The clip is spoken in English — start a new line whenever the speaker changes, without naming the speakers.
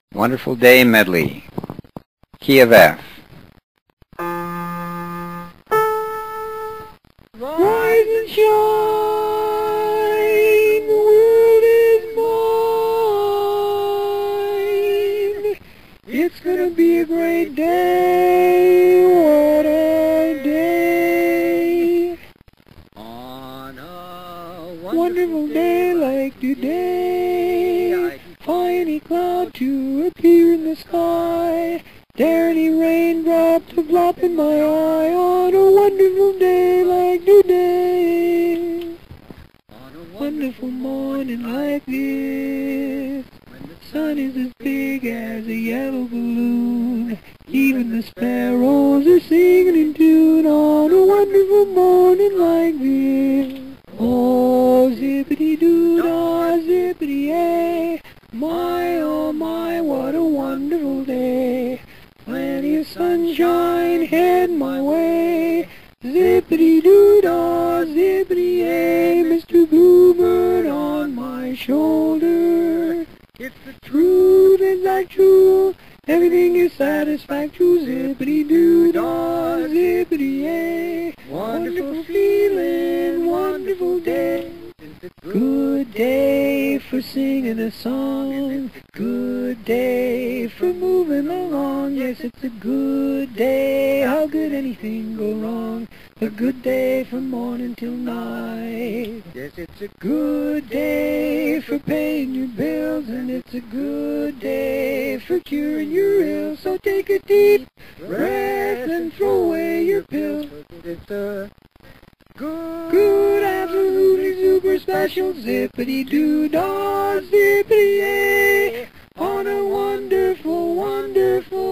Wonderful Day Medley, key of F.
Rise and shine, the world is mine. It's gonna be a great day, what a day. On a wonderful day like today, find cloud to appear in the sky. Dare any raindrop to drop in my eye on a wonderful day like today. On a wonderful morning like this, when the sun is as big as a yellow balloon, even the sparrows are singing in tune on a wonderful morning like this. Oh, zippity-doo-dah, zippity-yay, my, oh my, what a wonderful day. Plenty of sunshine head my way. Zippity-doo-dah, zippity-yay, Mr. Bluebird on my shoulder. If the truth is like true, everything is satisfactory. Zippity-doo-dah, zippity-yay, wonderful feeling, wonderful day. Good day for singing a song, good day for moving along. Yes, it's a good day, how could anything go wrong? A good day from morning till night. Yes, it's a good day for paying your bills, and it's a good day for curing your ills. So take a deep breath and throw away your pills. It's a good, absolutely super special zippity-doo-dah, zippity-yay, on a wonderful, wonderful